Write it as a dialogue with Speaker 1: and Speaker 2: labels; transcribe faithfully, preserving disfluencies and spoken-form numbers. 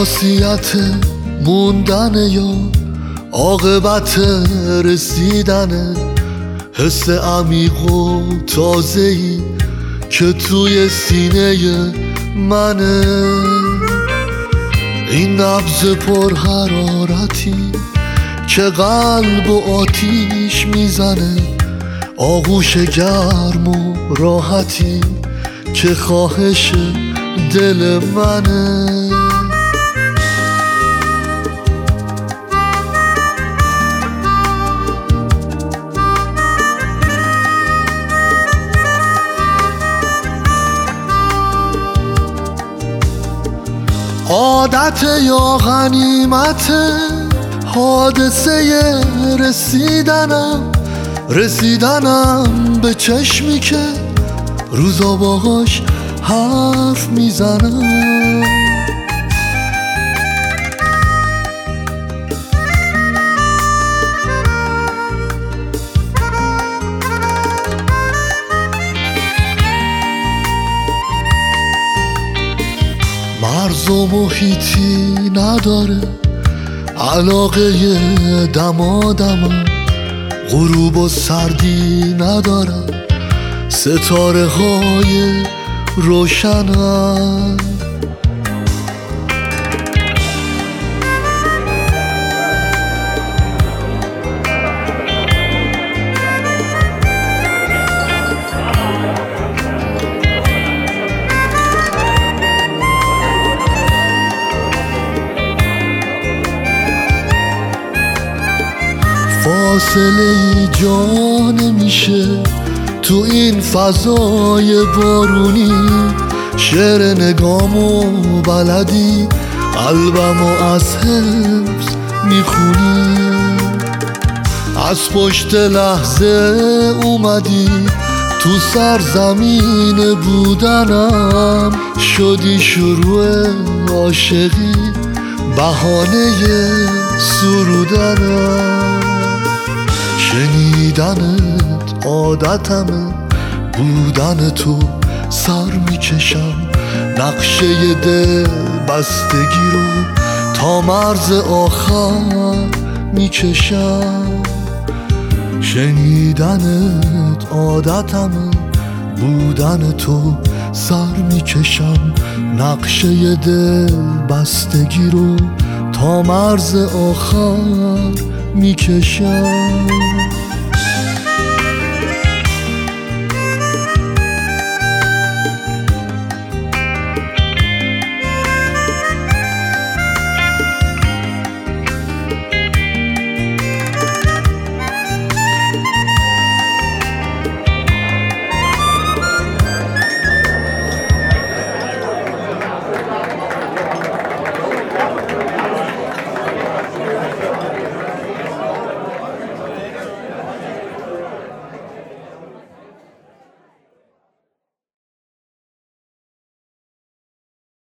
Speaker 1: خاصیت موندن یا عاقبت رسیدن، حس عمیق و تازه‌ای که توی سینه منه. این نبض پر حرارتی که قلب و آتیش میزنه، آغوش گرم و راحتی که خواهش دل منه. عادت یا غنیمت حادثه رسیدنم، رسیدنم به چشمی که روزا باهاش حرف میزنم. مرز و محیطی نداره علاقه دمادمم، غروب و سردی نداره ستاره های روشنم. فاصله ای جا نمیشه تو این فضای بارونی، شعر نگامو بلدی قلبمو از حفظ میخونی. از پشت لحظه اومدی تو سرزمین بودنم، شدی شروع عاشقی بهانه سرودنم. شنیدنت عادتمه، بودن تو سر میکشم، نقشه دل بستگی رو تا مرز آخر میکشم. شنیدنت عادتمه، بودن تو سر میکشم، نقشه دل بستگی رو تا مرز آخر میکشم.